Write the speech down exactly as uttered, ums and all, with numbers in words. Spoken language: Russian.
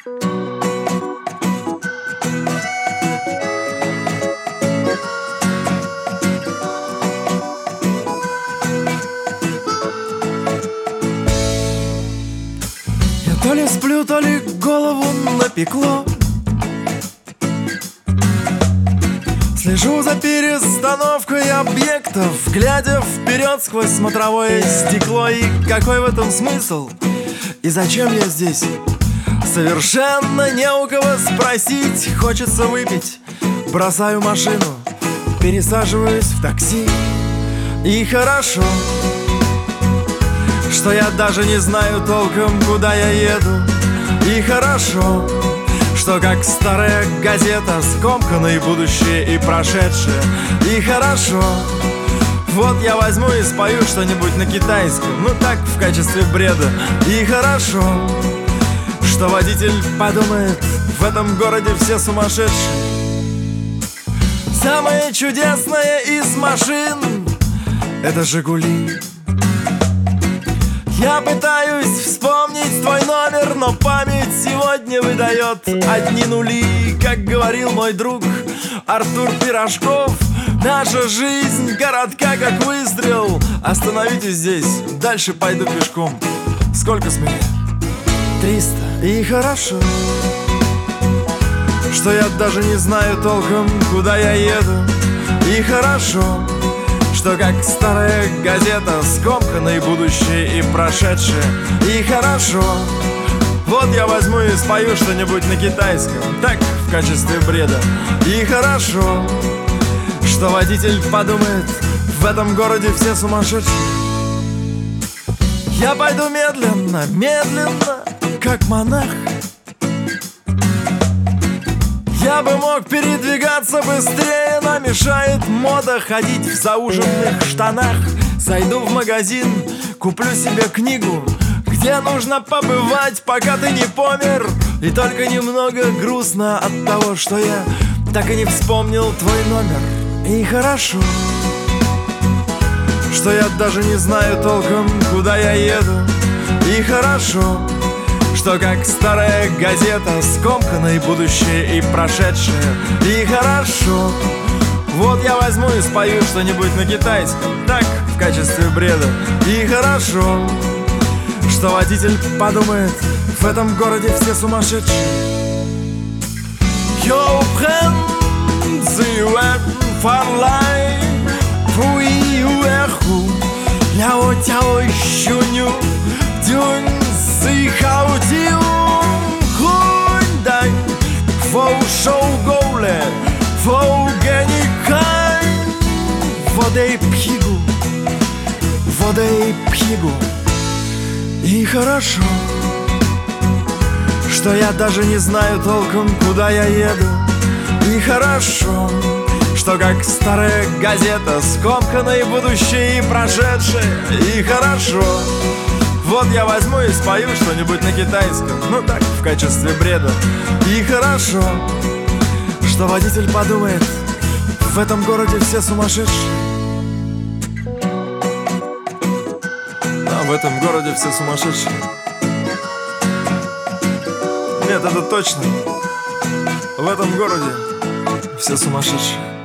Я то ли сплю, то ли голову напекло. Слежу за перестановкой объектов, глядя вперед сквозь смотровое стекло. И какой в этом смысл? И зачем я здесь? Совершенно не у кого спросить. Хочется выпить. Бросаю машину, пересаживаюсь в такси. И хорошо, что я даже не знаю толком, куда я еду. И хорошо, что как старая газета скомканное будущее и прошедшее. И хорошо, вот я возьму и спою что-нибудь на китайском, ну так, в качестве бреда. И хорошо, что водитель подумает, в этом городе все сумасшедшие. Самое чудесное из машин — это «Жигули». Я пытаюсь вспомнить твой номер, но память сегодня выдает одни нули. Как говорил мой друг Артур Пирожков, наша жизнь городка как выстрел. Остановитесь здесь, дальше пойду пешком. Сколько с меня? Триста. И хорошо, что я даже не знаю толком, куда я еду. И хорошо, что как старая газета скомканное будущее и прошедшее. И хорошо, вот я возьму и спою что-нибудь на китайском, так, в качестве бреда. И хорошо, что водитель подумает, в этом городе все сумасшедшие. Я пойду медленно, медленно, как монах. Я бы мог передвигаться быстрее, но мешает мода ходить в зауженных штанах. Зайду в магазин, куплю себе книгу, где нужно побывать, пока ты не помер. И только немного грустно от того, что я так и не вспомнил твой номер. И хорошо, что я даже не знаю толком, куда я еду. И хорошо, что как старая газета скомканное будущее и прошедшее. И хорошо, вот я возьму и спою что-нибудь на китайском, так, в качестве бреда. И хорошо, что водитель подумает, в этом городе все сумасшедшие. Yo prends the web for life, fui uerhu, lao tiao shunyu, dun si hao diu, hun dai, fo show gole, fo genikai, водей пхигу, водей пхигу. И хорошо, что я даже не знаю толком, куда я еду. И хорошо, что как старая газета скомканное будущее и прошедшее. И хорошо, вот я возьму и спою что-нибудь на китайском, ну так, в качестве бреда. И хорошо, что водитель подумает, в этом городе все сумасшедшие. А в этом городе все сумасшедшие. Нет, это точно. В этом городе все сумасшедшие.